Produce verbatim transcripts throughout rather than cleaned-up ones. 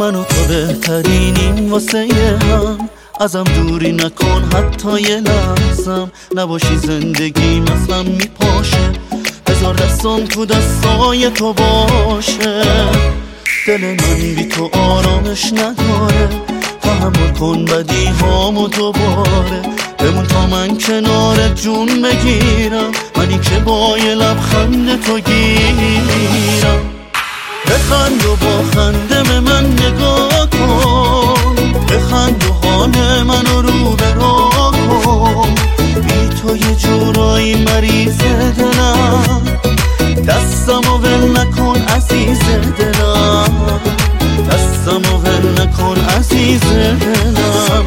من و تو بهترینیم واسه هم، ازم دوری نکن حتی یه لحظم، نباشی زندگیم اصلا میپاشه، بذار دستم تو دستای تو باشه. دل من بی تو آرامش نداره، تحمل کن بدی هامو دوباره، بمون تا من کنارت جون بگیرم، منی که با یه لبخند تو گیرم. بخند و با خنده به من نگاه کن، بخند و حال منو رو به رو کن، بی تو یه جورایی مریض دلم، دستمو ول نکن عزیز دلم، دستمو ول نکن عزیز دلم.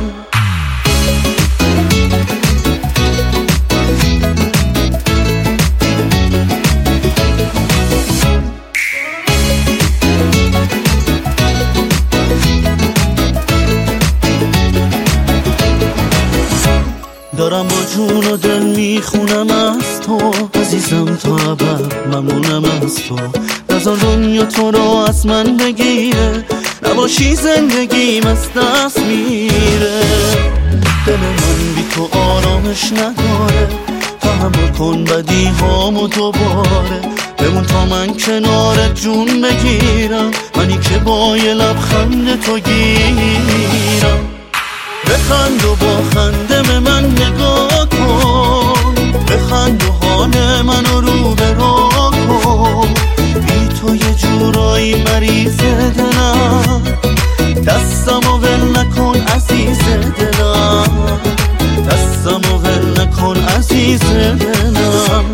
دارم با جون و دل میخونم از تو، عزیزم تا ابد ممنونم از تو، نذار دنیا تو رو از من بگیره، نباشی زندگیم از دست میره. دل من بی تو آرامش نداره، تحمل کن بدی هامو دوباره، بمون تا من کنارت جون بگیرم، منی که با یه لبخند تو گیرم. بخند و با خنده به من نگاه کن، بخند و حال منو رو به رو کن، بی تو یه جورایی مریض دلم، دستمو ول نکن عزیز دلم، دستمو ول نکن عزیز دلم.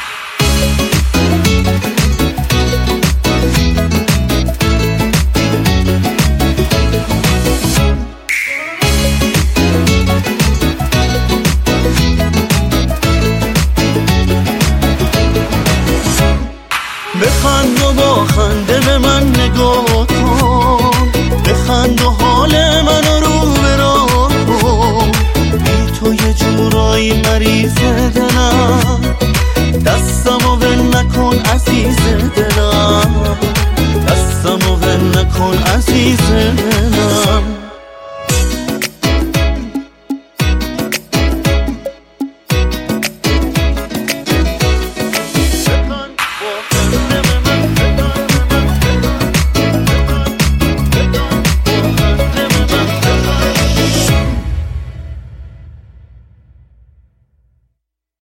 بخند و با خنده به من نگاه کن، بخند و حال منو رو به رو کن، بی تو یه جورایی مریض دلم، دستمو ول نکن عزیز دلم، دستمو ول نکن عزیز دلم.